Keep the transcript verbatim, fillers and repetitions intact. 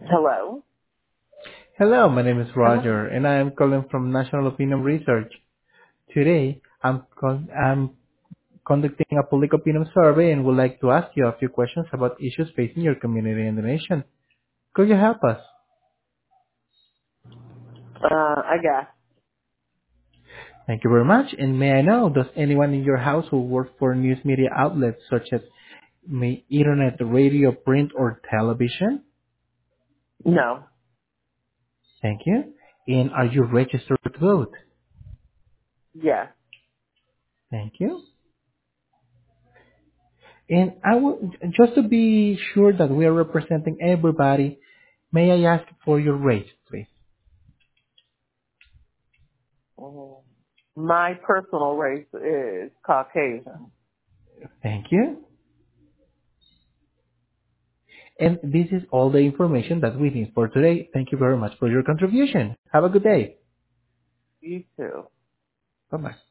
Hello? Hello, my name is Hello? Roger, and I am calling from National Opinion Research. Today, I'm con- I'm conducting a public opinion survey and would like to ask you a few questions about issues facing your community and the nation. Could you help us? Uh, I guess. Thank you very much. And may I know, does anyone in your household work for news media outlets such as may internet, radio, print, or television? No. Thank you. And are you registered to vote? Yes. Thank you. And I will, just to be sure that we are representing everybody, may I ask for your race, please? Mhm. My personal race is Caucasian. Thank you. And this is all the information that we need for today. Thank you very much for your contribution. Have a good day. You too. Bye-bye.